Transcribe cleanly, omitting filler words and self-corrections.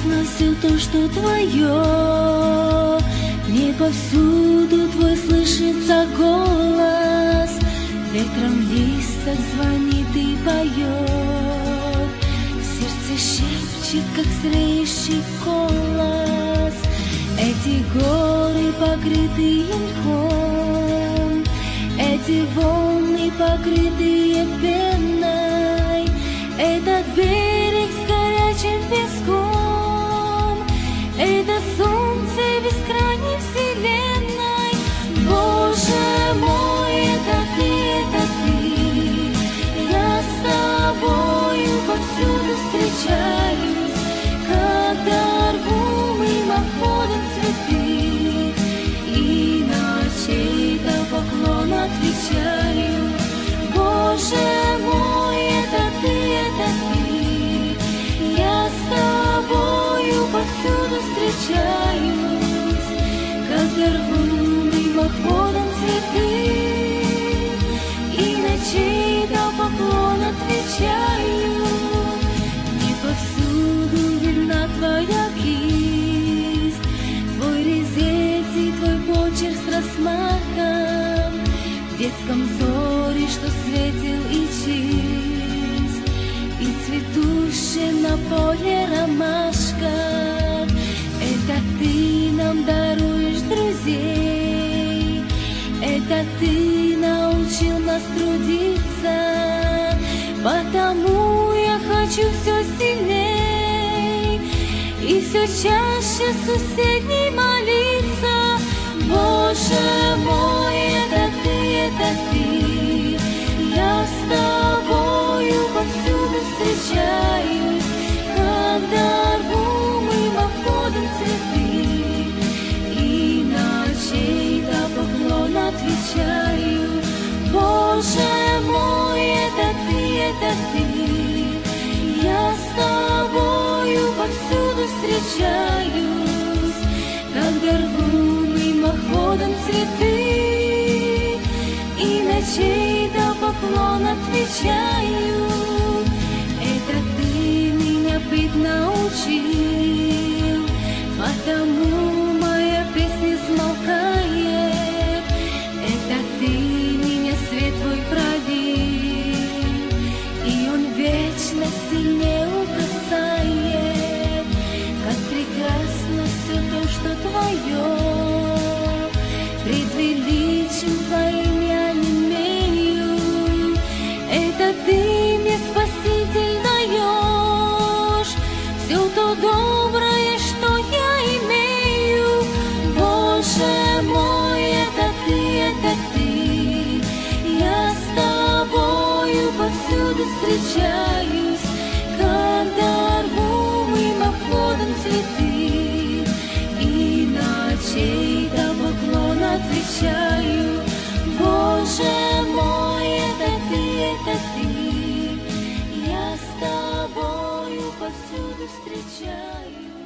прекрасно все то, что твое. Не повсюду твой слышится голос, ветром в листьях звонит и поет. В сердце шепчет, как зреющий колос. Эти горы, покрытые мхом, эти волны, покрытые пеной, этот берег с горячим песком, это солнце бескрайней вселенной. Боже мой, это ты, я с тобою повсюду встречаюсь, когда рву мимоходом цветы, и на чей-то поклон отвечаю. Боже мой, это ты, я с тобою повсюду встречаюсь, когда рву мимоходом цветы, и на чей-то поклон отвечаю. Не повсюду видна твоя кисть, твой резец и твой почерк с размахом, в детском взоре, что светил и чист, и цветущая на поле ромашка. Это ты нам даруешь друзей, это ты научил нас трудиться, потому я хочу все сильней и все чаще соседней молиться. Боже мой, это ты, я с тобою повсюду встречаюсь, когда рву мимоходом цветы, и на чей-то поклон отвечаю. Боже мой, это ты, я с тобою повсюду встречаюсь, когда рву мимоходом цветы, и на чей-то поклон отвечаю. Это ты меня быть научил, потому моя песня смолкает. Это ты меня свет твой провил, и он вечно сильнее угасает. Как прекрасно все то, что твое, пред величием твоим я немею. Это ты мне, Спаситель, даешь все то доброе, что я имею. Боже мой, это ты, я с тобою повсюду встречаюсь, когда рву мимоходом цветы, и на чей-то поклон отвечаю. Боже мой, это ты, я с тобою повсюду встречаюсь.